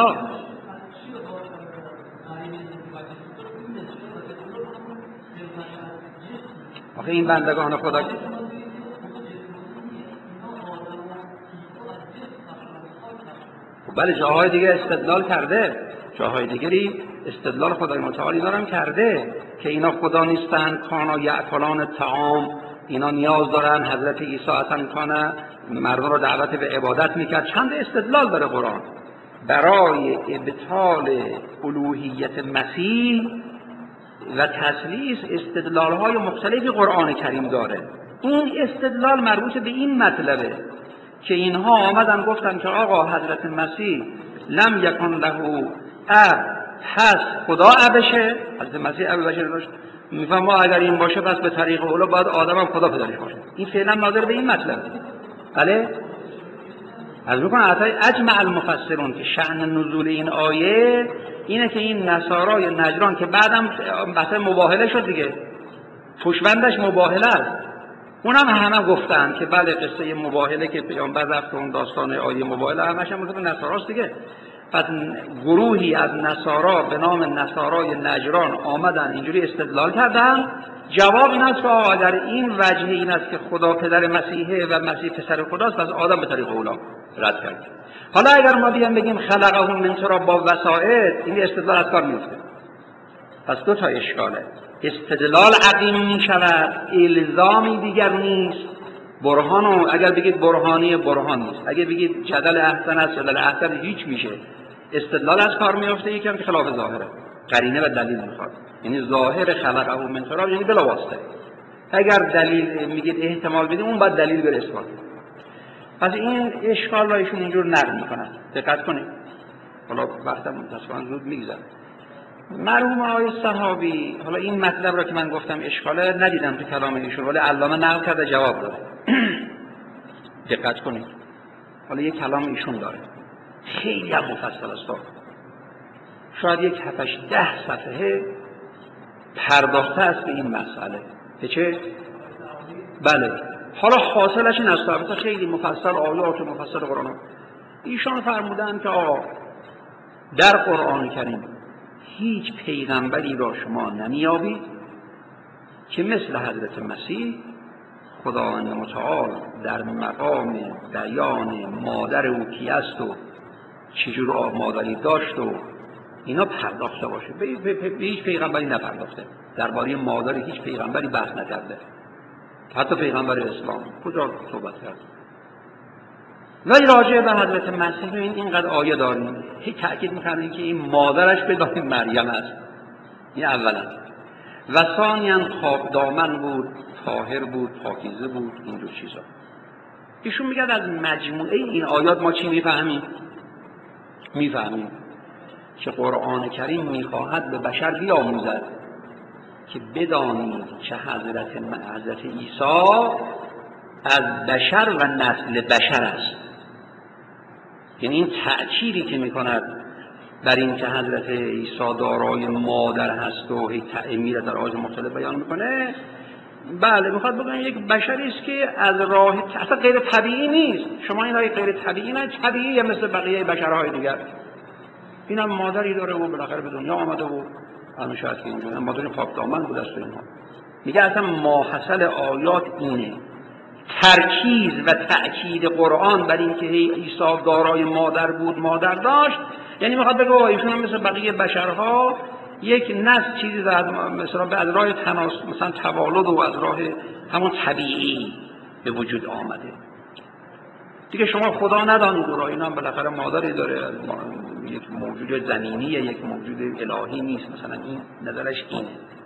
آخه این بندگان خدا بله جاهای دیگه استدلال کرده، جاهای دیگری استدلال خدای متعال اینا هم کرده که اینا خدا نیستن، کانا یأکلان طعام، اینا نیاز دارن. حضرت عیسی اصلا کانا مردم رو دعوت به عبادت میکرد. چند استدلال داره قرآن برای ابطال الوهیت مسیح و تثلیث. استدلال‌های مختلفی قرآن کریم داره. این استدلال مربوط به این مطلبه که اینها آمدن گفتن که آقا حضرت مسیح لم یکن له اب، پس خدا ابشه. حضرت مسیح اب بشر داشت، میفهم ما اگر این باشه پس به طریق اولا باید آدم هم خدا پدرش باشه. این فعلا ناظر به این مطلب. بله از بکنم حتی اجمع المفسرون که شأن نزول این آیه اینه که این نصارای نجران که بعدم بحث مباهله شد دیگه، پشوندش مباهله است، اونم همه گفتن که بله قصه مباهله که پیامبر رفت اون داستان آیه مباهله همش هم گفتن نصاراست دیگه. پس گروهی از نصارا به نام نصارای نجران آمدن اینجوری استدلال کردن. جواب این است که اگر این وجه این است که خدا پدر مسیحه و مسیح پسر خداست، پس آدم به طریق اولا رد کرد. حالا اگر ما بیان بگیم خلقه من تراب با وسائط، این استدلال از کار میفته. پس دو تا اشکاله، استدلال عقیم می شود، الزامی دیگر نیست. برهانو اگر بگید برهانی برهان نیست، اگر بگید جدل احسن است جدل احسن هیچ میشه. استدلال از کار میفته، یکم که خلاف ظاهره، قرینه و دلیل میخواد. یعنی ظاهر خلقه من تراب یعنی بلا واسطه. اگر دلیل میگید احتمال بدیم، اون بعد دلیل بر اثبات. پس این اشکال را ایشون اینجور نقل میکنن. دقت کنید. حالا وقتم متاسفانه زود میگذره. مرحوم آقای صحابی، حالا این مطلب را که من گفتم اشکاله ندیدم تو کلام ایشون، ولی علامه نقل کرده جواب داده. دقت کنید. حالا یک کلام ایشون داره خیلی هم مفصل است، شاید یک 7-10 صفحه پرداخته است به این مسئله که چه؟ بله. حالا حاصلش این است، البته خیلی مفصل آیات و مفصل قرآن. ایشان فرمودن که آقا در قرآن کریم هیچ پیغمبری را شما نمیابید که مثل حضرت مسیح خداوند متعال در مقام بیان مادر او کی است و چجور مادری داشت و اینا پرداخته باشه. به هیچ پیغمبری نپرداخته. درباره مادر هیچ پیغمبری بحث نکرده، حتی پیغمبر اسلام کجا صحبت کرد. ولی راجع به حضرت مسیح اینقدر آیه داریم، هی تأکید میکنیم که این مادرش به مریم است. این اولا. و ثانیاً خاک دامن بود، طاهر بود، پاکیزه بود، این دو چیزا. ایشون میگن از مجموعه این آیات ما چی میفهمیم؟ میفهمیم که قرآن کریم میخواهد به بشر بیاموزد که بدانید که حضرت عیسی از بشر و نسل بشر است. یعنی این تأکیدی که میکند بر این که حضرت عیسی دارای مادر هست و میره در آیات مختلف بیان میکنه، بله میخواد بگن یک بشری است که از راه اصلا غیر طبیعی نیست. شما این غیر طبیعی نه، طبیعیه مثل بقیه بشرهای دیگر. اینم مادری داره و بالاخره به دنیا آمده و همین شاید که اینجوری مادر پاک دامن بود است. اینها میگه اصلا ماحصل آیات اینه، ترکیز و تأکید قرآن بر این که عیسی دارای مادر بود، مادر داشت. یعنی میخواد بگه ایشون هم مثل بقیه بشرها یک نسل چیزی مثلا از راه مثلا توالد و از راه همون طبیعی به وجود آمده دیگه. شما خدا ندانید و اینا هم بالاخره مادری داره، یک موجود زمینیه، یک موجود الهی نیست، مثلا این نظرش اینه.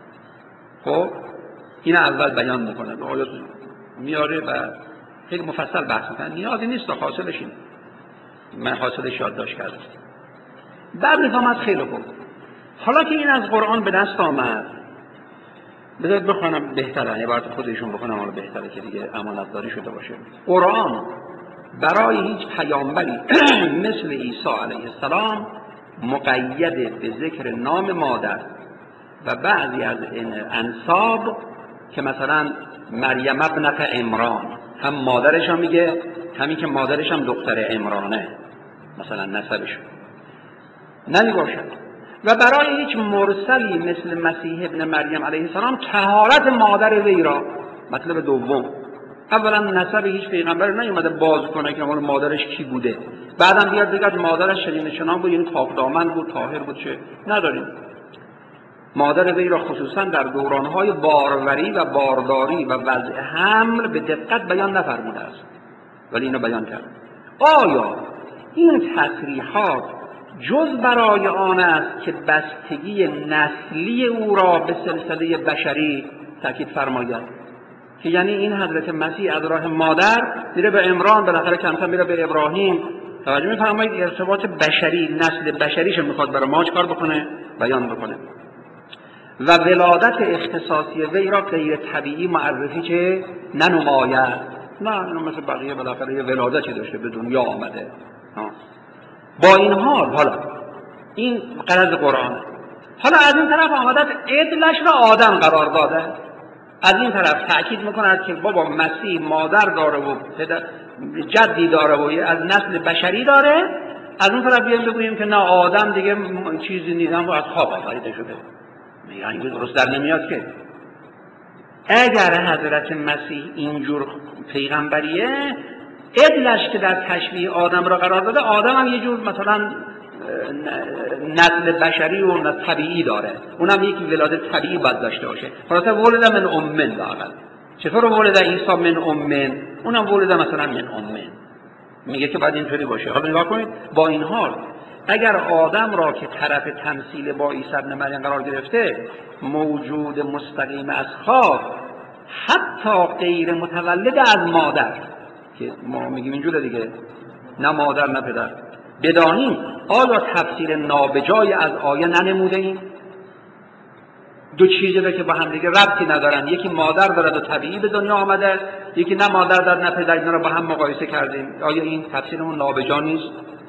خب این اول بیان میکنه به آیات میاره و خیلی مفصل بحث میکنه، نیازی نیست تا حاصلش اینه، من حاصلش یادداشت کردم. بعد میفهمد خیلی خوب. حالا که این از قرآن به دست آمد، بذارید بخونم بهتره، عبارت خودشون بخونم حالا بهتره که دیگه امانتداری شده باشه. قرآن برای هیچ پیامبری مثل عیسی علیه السلام مقید به ذکر نام مادر و بعضی از انساب که مثلا مریم ابنت عمران، هم مادرش هم میگه، همین که مادرش هم دختر عمرانه مثلا نسبش نمی باشد. و برای هیچ مرسلی مثل مسیح ابن مریم علیه السلام طهارت مادر وی را، مطلب دوم، اولا نسب هیچ پیغمبر نیومده باز کنه که مادرش کی بوده، بعدم بیاد بگه مادرش شرین شنان بود، یعنی پاکدامن بود، طاهر بود، چه نداریم. مادر وی را خصوصا در دورانهای باروری و بارداری و وضع حمل به دقت بیان نفرموده است، ولی اینو بیان کرد. آیا این تصریحات جز برای آن است که بستگی نسلی او را به سلسله بشری تأکید فرماید؟ که یعنی این حضرت مسیح از راه مادر میره به عمران، بالاخره کم کم میره به ابراهیم. توجه می‌فرمایید ارتباط بشری، نسل بشریش میخواد برای ما چکار بکنه؟ بیان بکنه. و ولادت اختصاصی وی را غیر طبیعی معرفی چه ننماید. نه اینو مثل بقیه بالاخره یه ولادتی داشته، به دنیا آمده. با این حال حالا این غرض قرآن، حالا از این طرف آمدت عدلش را آدم قرار داده، از این طرف تأکید میکند که بابا مسیح مادر داره و جدی داره و از نسل بشری داره، از اون طرف بیایم بگوییم که نه آدم دیگه چیزی نیست، هم از خواب آفریده شده. میگن این درست در نمیاد که اگر حضرت مسیح اینجور پیغمبریه، عدلش که در تشبیه آدم را قرار داده، آدم هم یه جور مثلا نسل بشری و نسل طبیعی داره، اونم یک ولادت طبیعی باید داشته باشه. خلاصه ولد من امن لااقل. چطور ولد عیسی من امن؟ اونم ولد مثلا من امن، میگه که باید اینطوری باشه. حالا نگاه کنید، با این حال اگر آدم را که طرف تمثیل با عیسی ابن مریم قرار گرفته، موجود مستقیم از خاک، حتی غیر متولد از مادر، که ما میگیم اینجوره دیگه، نه مادر نه پدر، بدانیم آیا تفسیر نابجای از آیه ننموده ایم؟ دو چیزی که با هم دیگه ربطی ندارن، یکی مادر دارد و طبیعی به دنیا آمده، یکی نه مادر دارد نه پدر، اینا رو با هم مقایسه کردیم. آیا این تفسیرمون نابجا نیست؟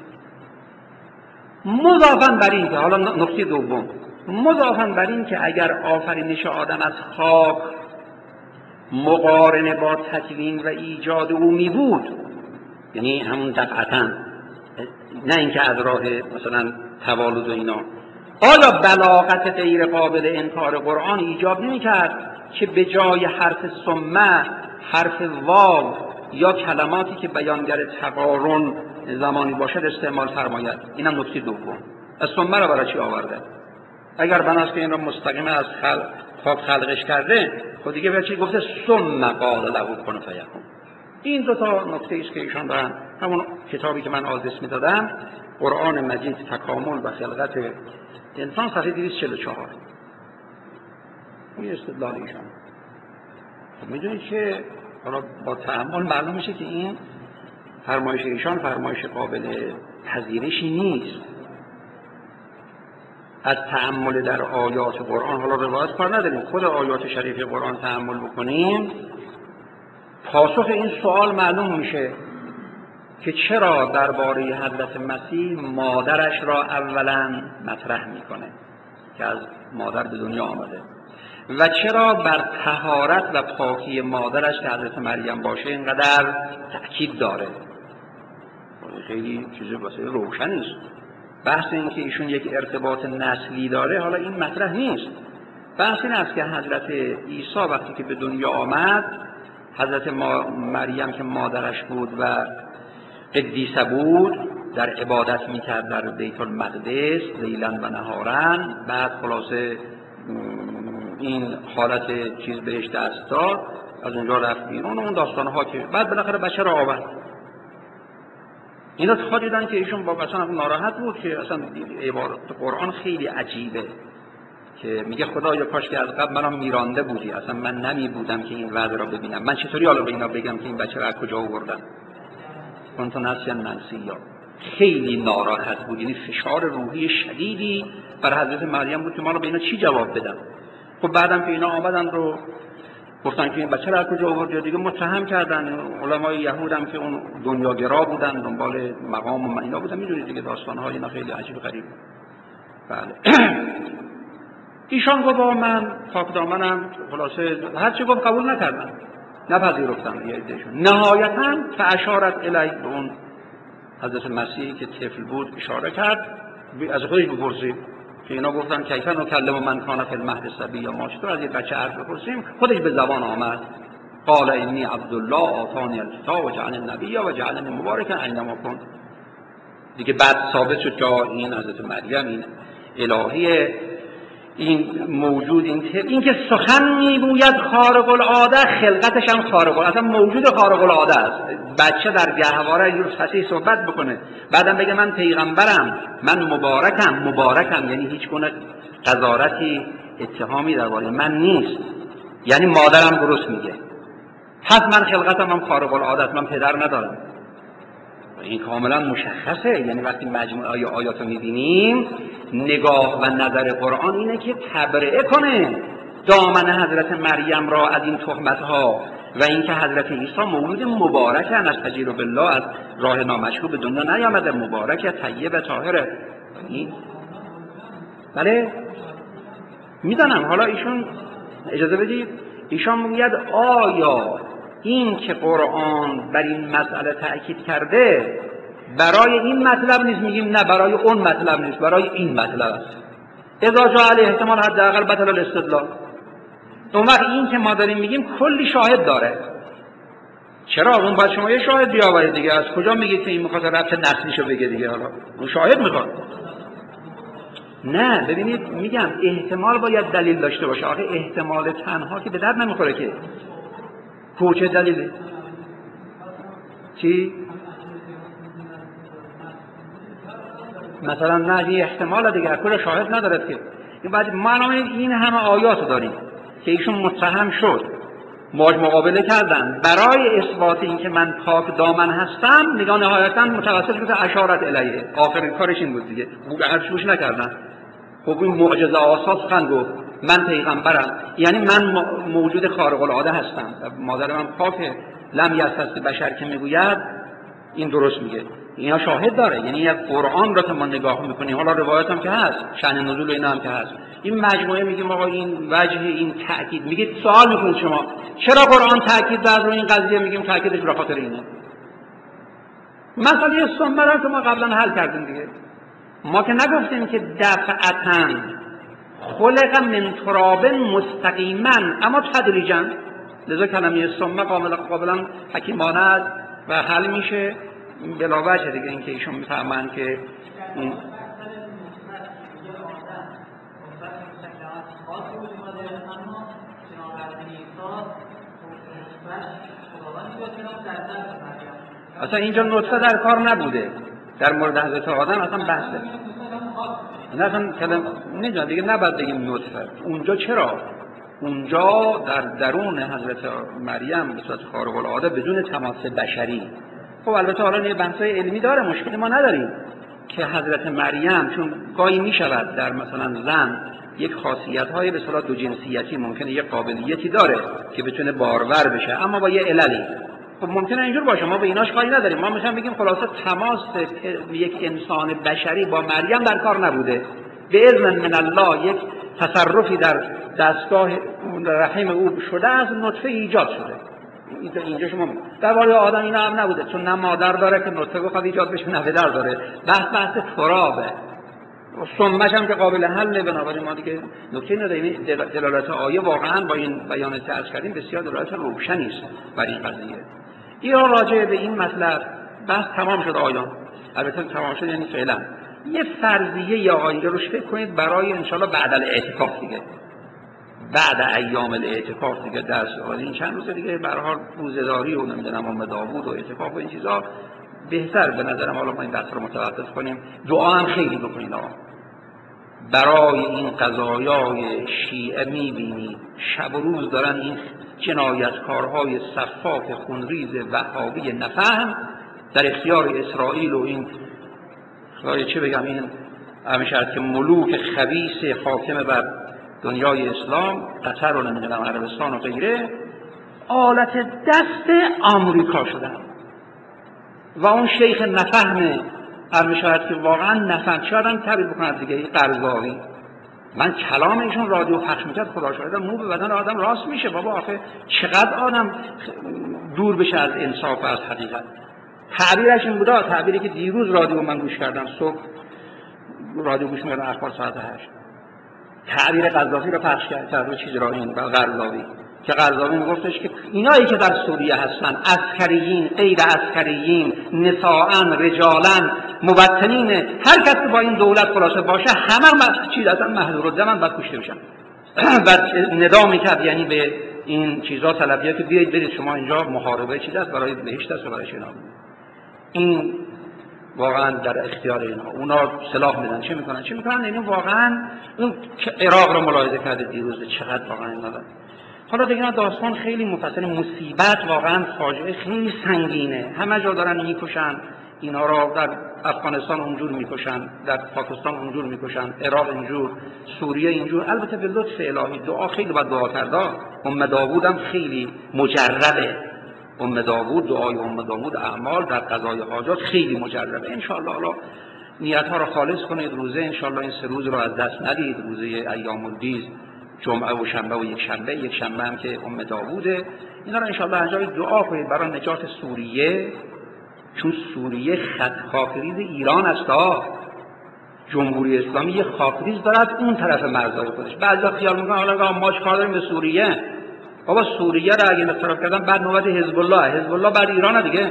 مضافاً بر این که حالا نکته دوم، مضافاً بر این که اگر آفرینش آدم از خاک مقارنه با تکوین و ایجاد او می بود، یعنی همون دفعتاً، نه اینکه از راه مثلا توالد و اینا، آیا بلاغت غیر قابل انکار قرآن ایجاب نمی‌کرد که به جای حرف ثمه حرف واو یا کلماتی که بیانگر تقارن زمانی باشد استعمال فرماید؟ اینم نکته دوم. از ثمه را برای چی آورده؟ اگر بناست که این را مستقیم از خلقش کرده، خود دیگه برای چی گفته ثم قال له کن فیکون؟ این دو تا نکته است که ایشان دارن. همون کتابی که من آدرس میدادم، قرآن مجید تکامل و خلقت انسان، صفحه 244، این استدلال ایشان. خب میدونید که حالا با تأمل معلوم میشه که این فرمایش ایشان فرمایش قابل پذیرشی نیست. از تأمل در آیات قرآن، حالا روایت کار نداریم، خود آیات شریف قرآن تأمل بکنیم، پاسخ این سوال معلوم میشه که چرا درباره حضرت مسیح مادرش را اولا مطرح میکنه که از مادر به دنیا آمده، و چرا بر طهارت و پاکی مادرش که حضرت مریم باشه اینقدر تأکید داره. خیلی چیز واسه روشن است. بحث این که ایشون یک ارتباط نسلی داره حالا این مطرح نیست. بحث این است که حضرت عیسی وقتی که به دنیا آمد، حضرت مریم که مادرش بود و قدیسه بود، در عبادت میکرد در بیت المقدس لیلا و نهارا، بعد خلاصه این حالت چیز بهش دست داد، از اونجا رفت بیرون، اون داستانها که بعد بالاخره بچه را آورد. اینا خود دیدن که ایشون با مثلا ناراحت بود که اصلا عبارت قرآن خیلی عجیبه که میگه خدایا کاش که از قبل منو میرانده بودی، اصلا من نمی بودم که این وعده را ببینم، من چطوری حالا به اینا بگم که این بچه را از کجا آوردن؟ کنت ناسیا منسیا. خیلی ناراحت بود، یعنی فشار روحی شدیدی بر حضرت مریم بود که ما رو به اینا چی جواب بدم. خب بعدم که اینا آمدن رو گفتن که این بچه را از کجا آورد، دیگه متهم کردن علمای یهود هم که اون دنیاگرا بودن، دنبال مقام و اینا بودن، میدونید دیگه داستان‌های اینا خیلی عجیب غریب. بله. ایشان گفت من پاک دامنم، خلاصه هر چی گفت قبول نکردن، نپذیرفتن یه عدهشون. نهایتاً فاشارت الیه، به اون حضرت مسیحی که طفل بود اشاره کرد، از خودش بپرسید که اینا گفتن کیف نکلم من کان فی المهد صبیا، ما چطور از یه بچه حرف بپرسیم؟ خودش به زبان آمد قال انی عبدالله آتانی الکتاب و جعلنی نبیا و جعلنی مبارکا اینما کن. دیگه بعد ثابت شد که این حضرت مریم این الهیه، این موجود، این که سخن میگوید خارق العاده، خلقتش هم خارق العاده، اصلا موجود خارق العاده است. بچه در گهواره یه روز فصیح صحبت بکنه، بعدم بگه من پیغمبرم، من مبارکم یعنی هیچ گونه قذارتی اتهامی درباره من نیست، یعنی مادرم درست میگه، پس من خلقتم هم خارق العاده است، من پدر ندارم. این کاملا مشخصه. یعنی وقتی مجموعه آیات رو می‌بینیم، نگاه و نظر قرآن اینه که تبرئه کنه دامن حضرت مریم را از این تهمت‌ها و اینکه حضرت عیسی مولود مبارکن، از تجیر بالله، از راه نامشروع به دنیا نیامده، مبارک طیب طاهره. این بله میدانم. حالا ایشون اجازه بدید، ایشان میگوید آیا این که قرآن بر این مسئله تأکید کرده برای این مطلب نیست؟ میگیم نه، برای اون مطلب نیست، برای این مطلب است. اذا جاء علیه احتمال حداقل بطل الاستدلال. اون وقت این که ما داریم میگیم کلی شاهد داره. چرا؟ اون باید شما یه شاهد بیاورید دیگه. از کجا میگید که این میخواد ربط نسلیشو بگه دیگه؟ حالا اون شاهد میخواد. نه ببینید، میگم احتمال باید دلیل داشته باشه. آخه احتمال تنها که به درد نمیخوره که. کوچه دلیله چی؟ مثلا نه، یه احتمال دیگه کل شاهد ندارد که. این بعد ما این همه آیات داریم که ایشون متهم شد، موج مقابله کردن برای اثبات این که من پاک دامن هستم، نگاه نهایتا متوسط شده اشارت الیه، آخرین کارش این بود دیگه، هرچیش نکردن. خب این معجزه آساس خن گفت من پیغمبرم، یعنی من موجود خارق العاده هستم، مادر من پاکه. لم یلتست بشر که میگوید این درست میگه، اینا شاهد داره. یعنی یک قرآن را که ما نگاه میکنیم، حالا روایت هم که هست، شأن نزول اینا هم که هست، این مجموعه میگیم آقا این وجه این تأکید، میگید سوال میکنید شما چرا قرآن تأکید داد رو این قضیه؟ میگیم تأکیدش به خاطر اینه. مسئله سنبر که ما قبلا حل کردیم دیگه. ما که نگفتیم که دفعتاً خلق من تراب مستقیما اما تدریجا، لذا کلمه ثم قابلا حکیمانه است و حل میشه بلا وجه دیگه. اینکه ایشون میفهمن که این اصلا اینجا نطفه در کار نبوده. در مورد حضرت آدم اصلا بحثه نه، اصلا کلم نمیدونم دیگه، نباید بگیم نطفه. اونجا چرا؟ اونجا در درون حضرت مریم به صورت خارق العاده بدون تماس بشری. خب البته حالا یه بحثای علمی داره، مشکلی ما نداریم که حضرت مریم چون گاهی میشود در مثلا زن یک خاصیت‌های به صورت دو جنسیتی، ممکنه یک قابلیتی داره که بتونه بارور بشه اما با یه عللی. خب ممکنه اینجور باشه، ما به ایناش کاری نداریم. ما میخوایم بگیم خلاصه تماس یک انسان بشری با مریم در کار نبوده، به اذن من الله یک تصرفی در دستگاه رحم او شده، از نطفه ایجاد شده. اینجا شما درباره آدم اینا هم نبوده، چون نه مادر داره که نطفه بخواد ایجاد بشه، نه پدر داره. بحث ترابه. سمش هم که قابل حله، بنابراین ما دیگه نکته نداریم. دلالت آیه واقعا با این بیان که عرض کردیم بسیار دلالت روشنی است بر این قضیه. این راجع به این مطلب بحث تمام شد آیان. البته تمام شد یعنی فعلا یه فرضیه یا آینده روش فکر کنید برای انشالله بعد الاعتکاف دیگه، بعد ایام الاعتکاف دیگه درس این چند روز دیگه به هر حال روزه‌داری و نمیدونم ام داوود و اعتکاف و این چیزا بهتر به نظرم. حالا ما این بحث رو متوقف کنیم، دعا هم خیلی بکنید. برای این قضایای شیعه می‌بینید شب و روز دارن این جنایتکارهای سفاک خونریز وهابی نفهم در اختیار اسرائیل و این خدای چه بگم این همیشه که ملوک خبیث حاکم بر دنیای اسلام، قطر و نمیدونم عربستان و غیره، آلت دست آمریکا شدن و اون شیخ نفهمه همیشه که واقعا نفهم شدن تعبیر بکنند دیگه. این قرضاوی من کلام ایشون رادیو پخش میکرد، خدا شاهده مو به بدن آدم راست میشه. بابا آخه چقدر آدم دور بشه از انصاف و از حقیقت. تعبیرش این بوده، تعبیری که دیروز رادیو من گوش کردم، صبح رادیو گوش می‌کردم اخبار ساعت 8، تعبیر قذافی رو پخش کرد روی چیز را این قرضاوی که قرضاوی میگفتش که اینایی که در سوریه هستن عسکریین، غیر عسکریین، نساءن، رجالن، مبتنین، هر کس که با این دولت خلاصه باشه همه چیز اصلا محظور الدم باید کشته بشن. بعد ندا میکرد یعنی به این چیزا طلبیه که بیایید برید شما اینجا محاربه چیز است برای بهشت است و برای شنا. این واقعا در اختیار اینا، اونا سلاح میدن چه میکنن یعنی واقعا اون عراق رو ملاحظه کرده دیروز چقدر واقعا اینا دارن. حالا دیگه داستان خیلی مفصل، مصیبت واقعا فاجعه خیلی سنگینه، همه جا دارن میکشن اینا را، در افغانستان اونجور میکشن، در پاکستان اونجور میکشن، عراق اینجور، سوریه اینجور. البته به لطف الهی دعا خیلی باید دعا کرد. ام داوود هم خیلی مجربه، ام داوود، دعای ام داوود، اعمال در قضای حاجات خیلی مجربه. ان شاء الله حالا نیت ها رو خالص کنید، روزه ان شاء الله این 3 روز رو از دست ندید، روزه ایام البیض، جمعه و شنبه و یک شنبه هم که ام داووده، اینا رو ان شاء الله انجام دعا کنید برای نجات سوریه، چون سوریه خط خاکریز ایران است. جمهوری اسلامی یه خاکریز دارد اون طرف مرزهای خودش. بعضیا خیال میکنن حالا ما چیکار داریم به سوریه؟ بابا سوریه رو اگه انصراف کردن بعد نوبت حزب الله بعد ایران دیگه.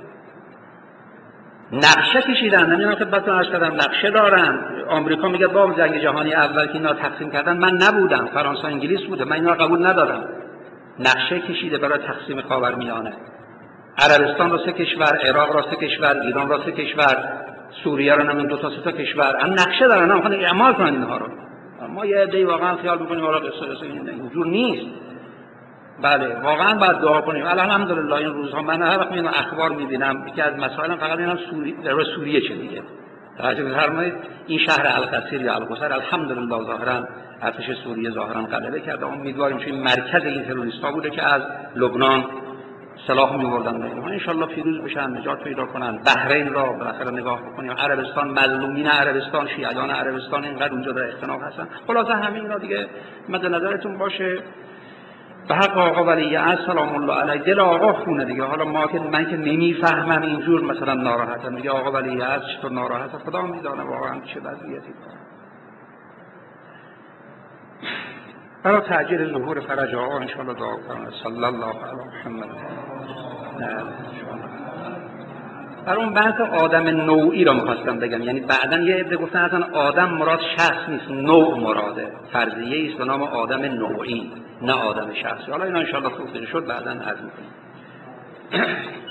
نقشه کشیدن، نمیدونم خدمتتون عرض کردم نقشه دارن. آمریکا میگه با جنگ جهانی اول که اینا تقسیم کردن من نبودم، فرانسه و انگلیس بوده، من اینا قبول ندارم. نقشه کشیده برای تقسیم خاورمیانه، عربستان را 3 کشور، عراق را 3 کشور، ایران را 3 کشور، سوریه را نمیدونم 2 تا 3 تا کشور، هم نقشه دارن، میخوان اعمال کنن اینها رو. ما یه عده‌ای واقعا خیال می‌کنیم والا قصه اینجور نیست. بله واقعا باید دعا کنیم. الحمدلله این روزها من هر وقت میبینم اخبار میبینم یکی از مسائلم فقط اینم سوریه چه میگه. توجه بفرمایید این شهر القصیر یا القصر الحمدلله ظاهرا ارتش سوریه ظاهرا غلبه کرده. امیدواریم که این مرکز این تروریست‌ها بوده که از لبنان سلاح می‌آوردن اینها ان شاء الله پیروز بشن، نجات پیدا کنن. بحرین را بالاخره نگاه بکنیم، عربستان، مظلومین عربستان، شیعیان عربستان اینقدر اونجا در اختناق هستن. خلاصه همین اینا دیگه مد نظرتون باشه. به حق آقا ولیعصر سلام الله علیه، دل آقا خونه دیگه. حالا من که نمیفهمم اینجور مثلا ناراحتم دیگه، آقا ولیعصر چطور ناراحته خدا میدونه واقعا چه وضعیتی داره. برای تعجیل ظهور فرج آقا ان شاء الله دعا کنید. صلی الله علی محمد. برای اون بحث آدم نوعی رو می‌خواستم بگم، یعنی بعدن یه عده گفتن اصلا آدم مراد شخص نیست، نوع مراده، فرضیه است به نام آدم نوعی نه آدم شخصی. حالا اینا ان شاء الله توضیح شد بعدن عرض می‌کنیم.